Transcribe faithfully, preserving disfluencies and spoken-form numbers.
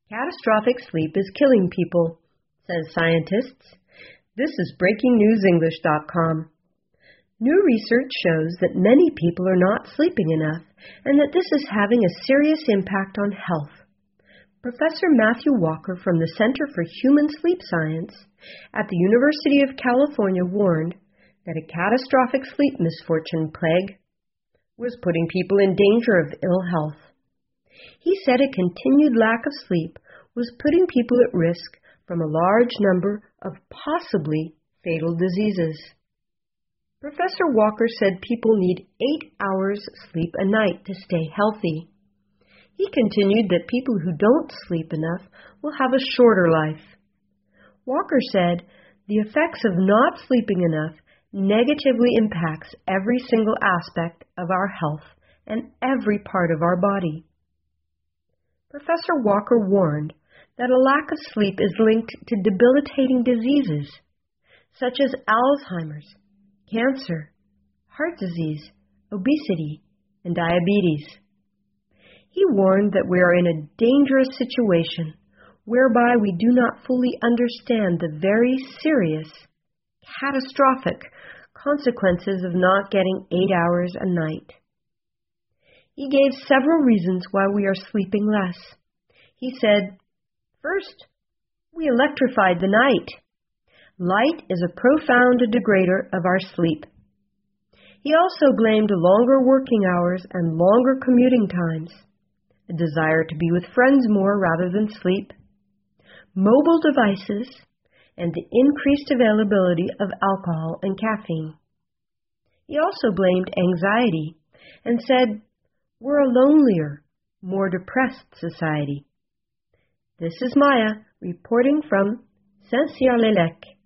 Catastrophic sleep is killing people, says scientists. This is breaking news english dot com. New research shows that many people are not sleeping enough and that this is having a serious impact on health. Professor Matthew Walker from the Center for Human Sleep Science at the University of California warned that a catastrophic sleep misfortune plague was putting people in danger of ill health. He said a continued lack of sleep was putting people at risk from a large number of possibly fatal diseases. Professor Walker said people need eight hours sleep a night to stay healthy. He continued that people who don't sleep enough will have a shorter life. Walker said the effects of not sleeping enough negatively impacts every single aspect of our health and every part of our body. Professor Walker warned that a lack of sleep is linked to debilitating diseases such as Alzheimer's, cancer, heart disease, obesity, and diabetes. He warned that we are in a dangerous situation whereby we do not fully understand the very serious, catastrophic consequences of not getting eight hours a night. He gave several reasons why we are sleeping less. He said, first, we electrified the night. Light is a profound degrader of our sleep. He also blamed longer working hours and longer commuting times, a desire to be with friends more rather than sleep, mobile devices, and the increased availability of alcohol and caffeine. He also blamed anxiety and said, we're a lonelier, more depressed society. This is Maya reporting from Saint-Cyr-les-Lacs.